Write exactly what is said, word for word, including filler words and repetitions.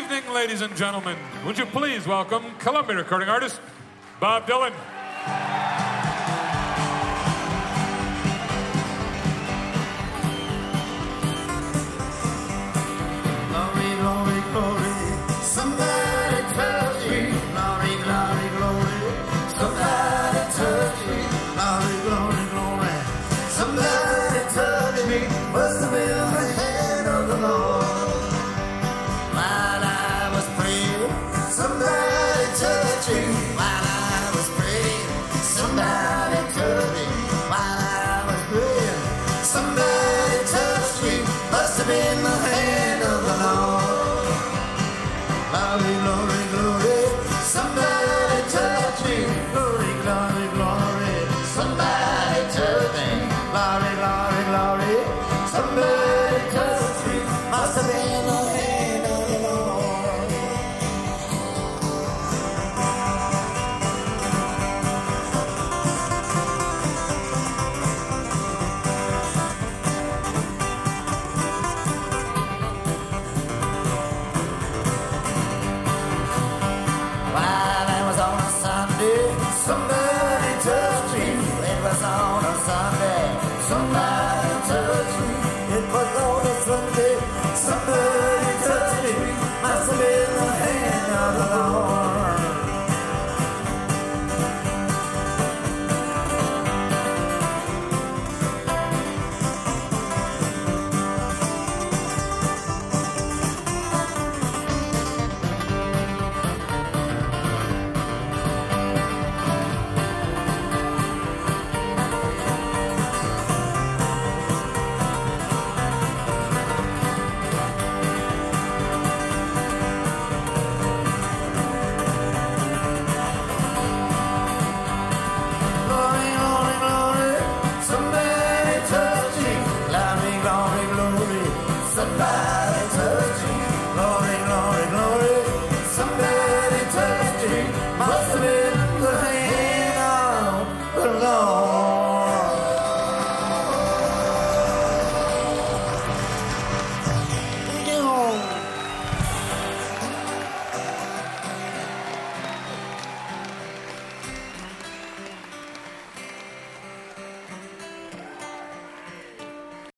evening, ladies and gentlemen. Would you please welcome Columbia recording artist Bob Dylan. Glory, glory, glory. Somebody touch me. Glory, glory, glory. Somebody touch me. Glory, glory, glory. Somebody touch me. Must have been the hand of the Lord. While I was praying, somebody touch me. While I was praying, somebody touch me. While I was praying, somebody touch me. Must have been the hand of the Lord. Glory, glory, glory. Somebody touch me. Glory, glory, glory. Somebody touch me. Glory, glory, glory. Somebody touch me. Must have been the hand of the Lord. While I was on a Sunday, somebody touched me. It was on a Sunday. Somebody